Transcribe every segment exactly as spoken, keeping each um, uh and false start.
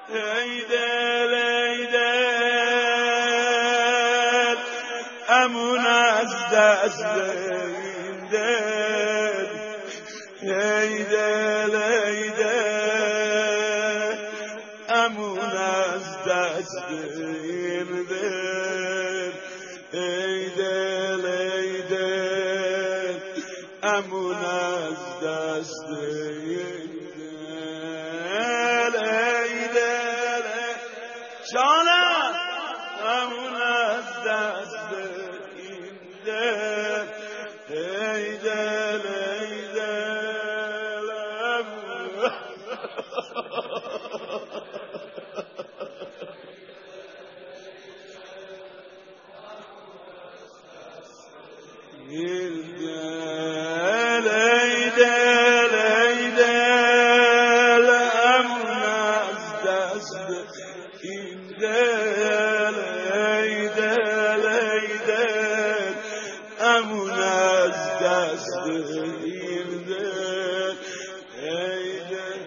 ای دل ای دل امون از دست این دل ای دل ای دل امون از دست این دل ای دل ای دل امون از دست این دل ای دل جانم امون از دست این دل ای دل ای دل امون این دل ای دل ای دل امون از دست این دل ای دل ای دل امون از دست این دل ای دل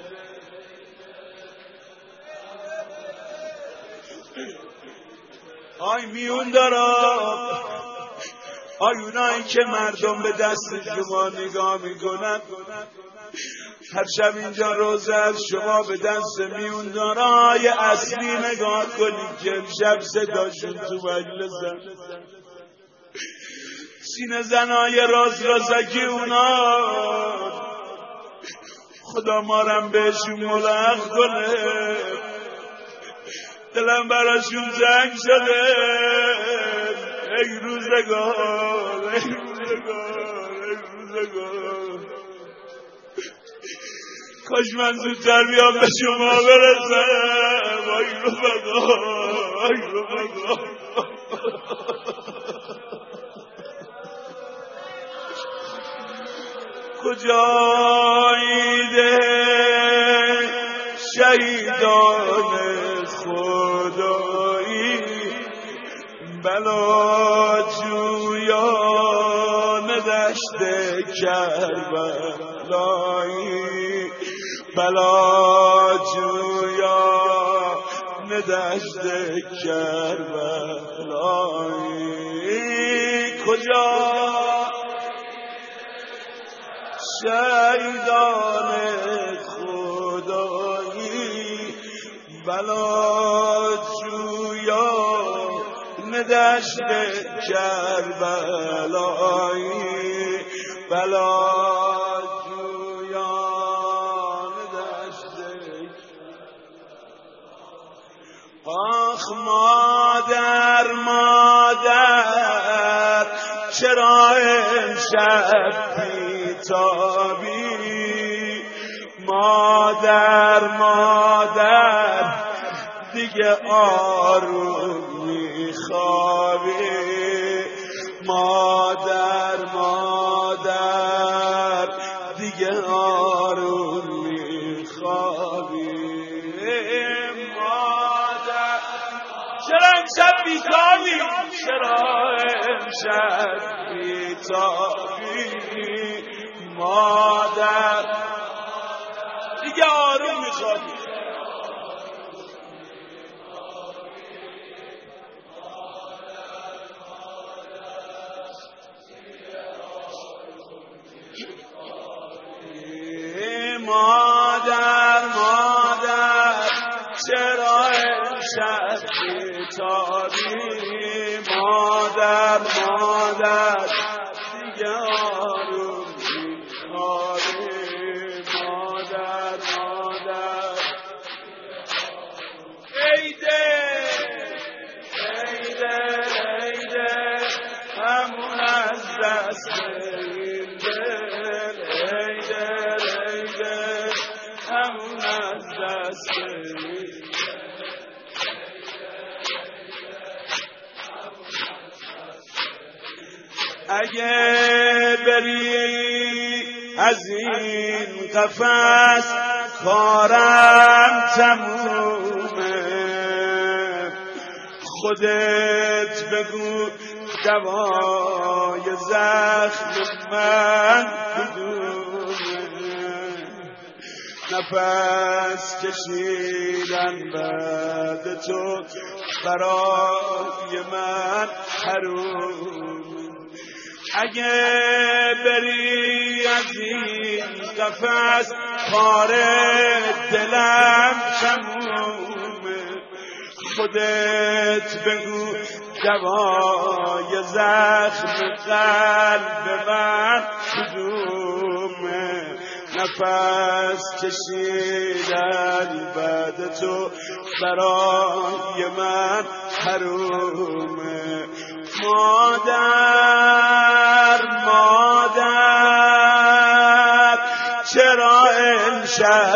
آی میون دارم آی اونایی که مردم به دست شما نگاه میکنن هر شب اینجا روزه از شما به دست میون دارای اصلی نگاه کنید که امشب صداشون تو مجلسن سینه زنای راز رازکی اونا خدا مارم بهشون ملحق کنه دلم براشون زنگ شده ای روزگار ای روزگار ای روزگار کاش من زودتر بیام به شما برسم ای رفقا ای رفقا کجاییده شهیدان خدایی بلا جویان دشت کربلایی بلا جویان دشت کربلایی کجا شهیدان خدایی بلا جویان دشت کربلایی بلا جویان دشت آخ مادر مادر چرا امشب بیتابی مادر مادر دیگه آروم میخوابی مادر مادر دیگه آروم میخوابی مادر چرا امشب بیتابی چرا امشب بیتابی مادر دیگه آروم میخوابی مادر مادر چرا امشب بیتابی مادر مادر دیگه آروم میخوابی مادر مادر ای دل ای دل ای دل همون از دست این دل ای دل ای دل همون از دست این اگه بری از این قفس کارم تمومه خودت بگو دوای زخم من کدومه نفس کشیدن بعد تو برای من حروم. اگه بری از این قفس کار دلم تمومه. خودت بگو دوای زخم قلب من کدومه. نفس کشیدن بعد تو برای من حرومه. مادر مادر چرا امشب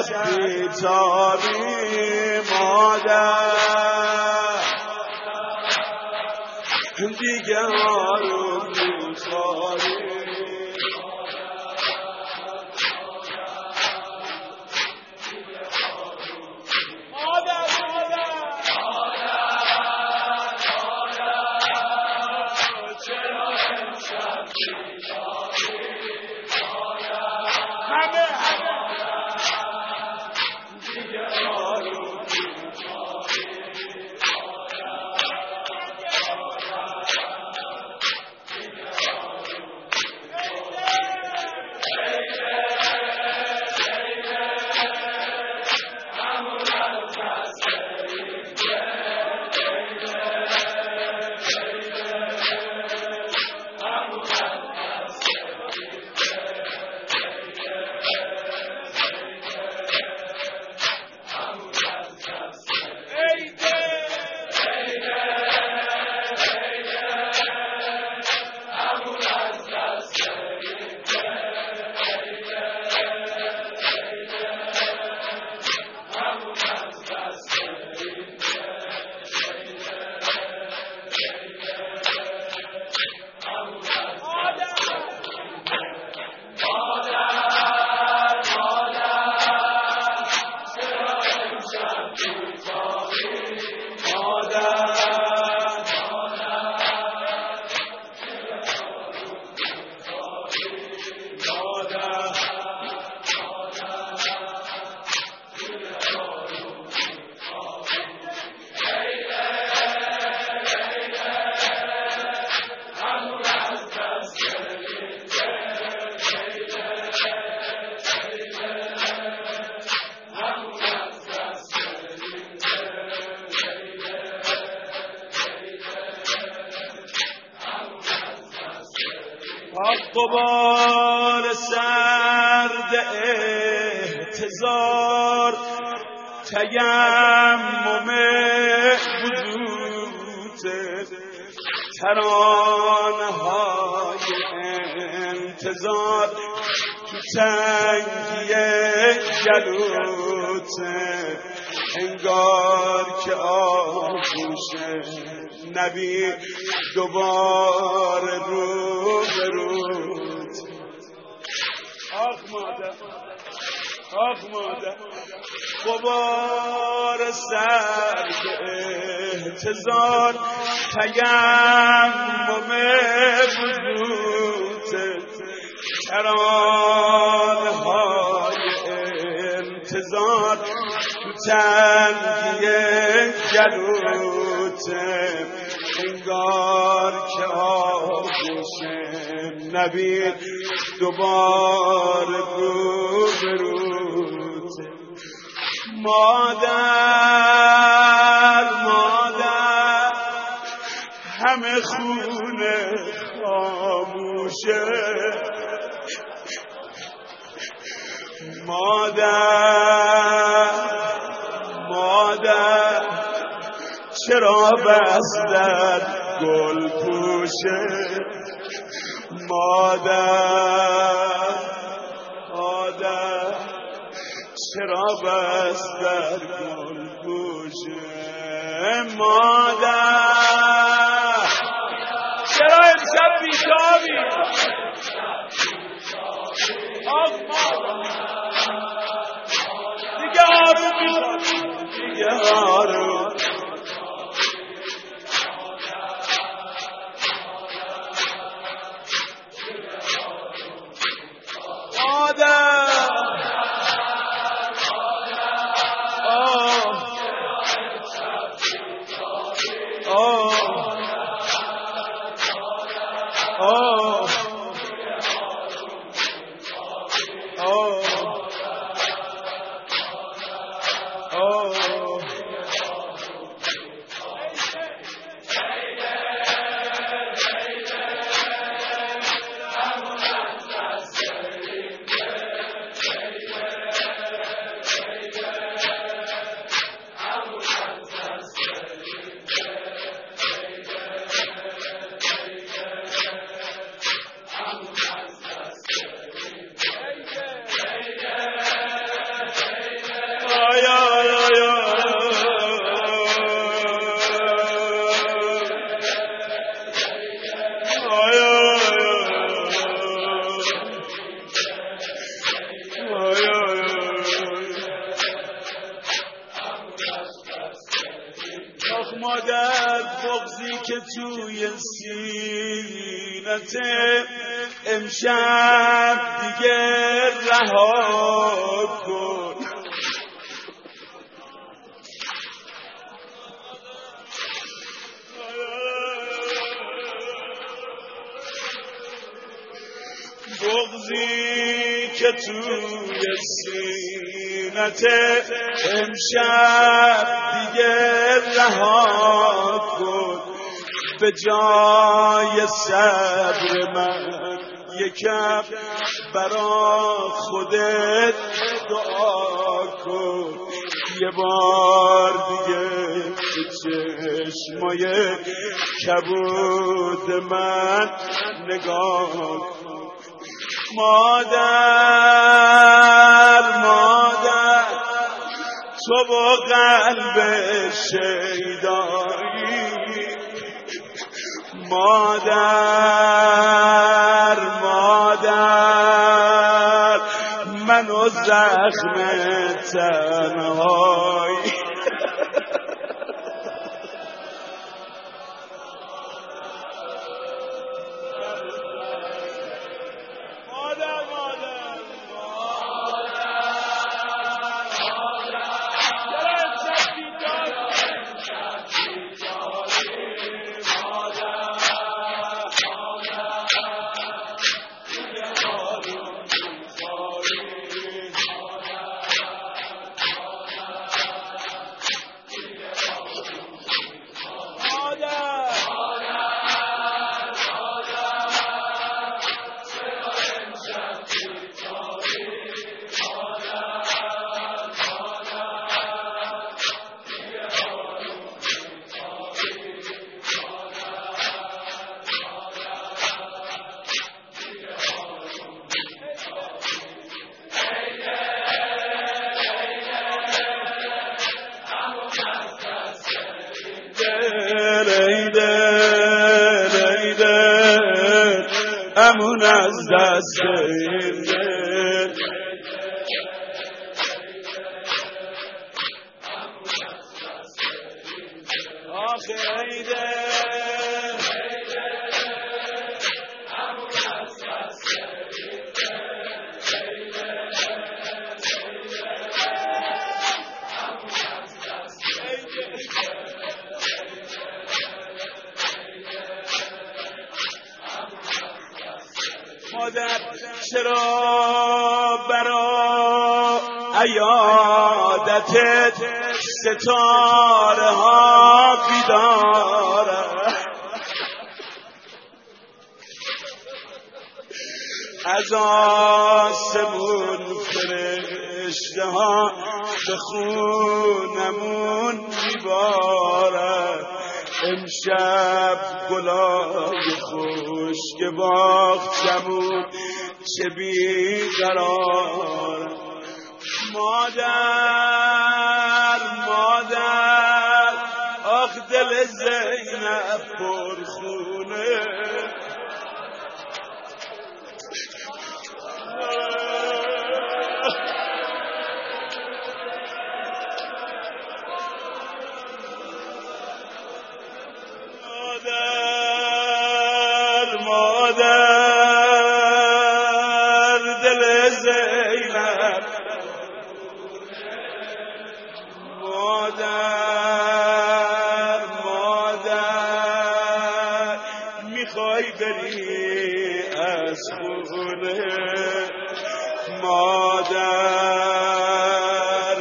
بیتابی؟ مادر دیگه آروم میخواری. غبار سرد احتضار تیمم وجود ترانه های انتظار تو تنگی گلوت انگار که آغوش نبی دوباره رو به رود. آخ مادر آخ مادر غبار سرد احتضار تیمم وجود ترانه های انتظار تو تنگی گلوت انگار که آغوش نبی دوباره رو به رود. مادر مادر همه خونه خاموشه. مادر مادر چرا بستر گل پوشه؟ مادر مادر چرا بستر گل پوشه؟ مادر چرا امشب بیتابی؟ آخ مادر دیگه آروم میشم دیگه آروم. مادر مادر بغضی که توی سینته امشب دیگه رها کن. بغضی که توی سینته امشب دیگه رها کن. به جای صبر من یکم برا خودت دعا کن. یه بار دیگه به چشمای کبود من نگاه کن. مادر مادر تو با قلب شیدایی، مادر مادر منو زخم تنهایی. امون از دست این دل، آخه ای دل امون از دست این مادر چرا برا عیادتت ستاره ها بیداره؟ از آسمون فرشته ها به خونمون میباره. امشب گلای خشک باغچمون چه بیقرار. مادر مادر آخ دل زینب پرخونه، مادر دل زینب، مادر مادر میخوای بری از خونه. مادر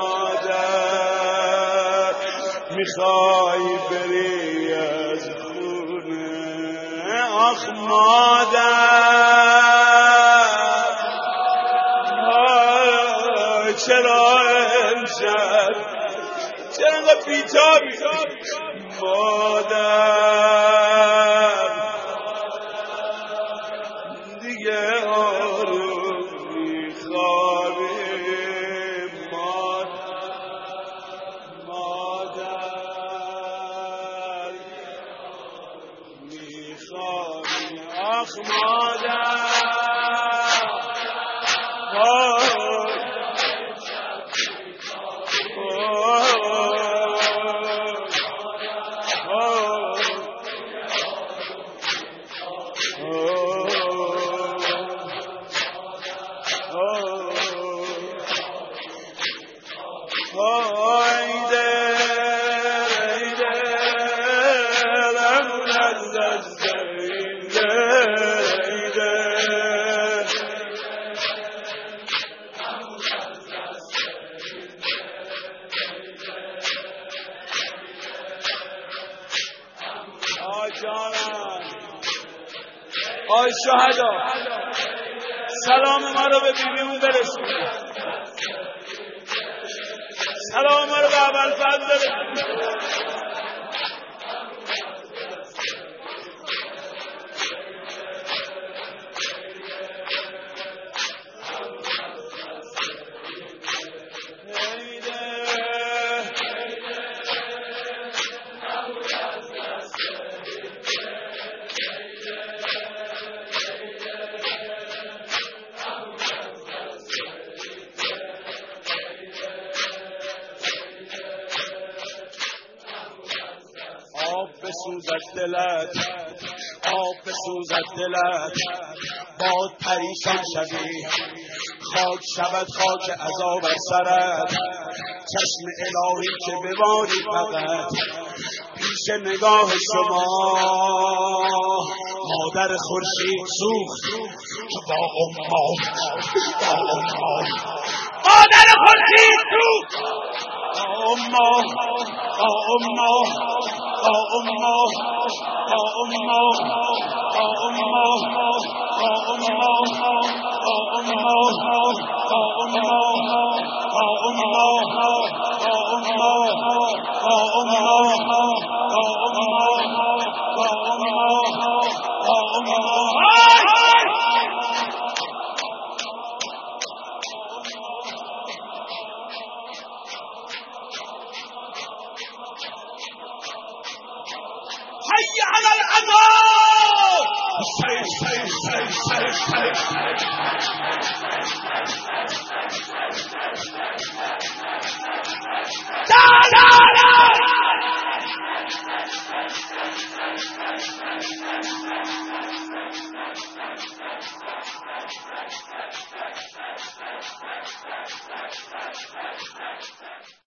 مادر میخوای بری از خونه. آخ مادر چرا امشب چرا انقدر بیتابی؟ مادر دیگه آروم میخوابیم. مادر میخوابیم. آخ مادر جانم آی شهدا سلام ما رو به بیبیمون برسونید، سلام ما رو به ابوالفضل برسونید. آب بسوزد دلت، آب بسوزد دلت، باد پریشان شوی، خاک شود خاک عذاب از سرت. چشم الهی که بباری فقط پیش نگاه شما، مادر خورشید سوخت که با امه، با امه مادر خورشید سوخت با امه، با امه، با امه، با امه، با امه، با امه، با امه، با امه، با امه، با امه، با امه.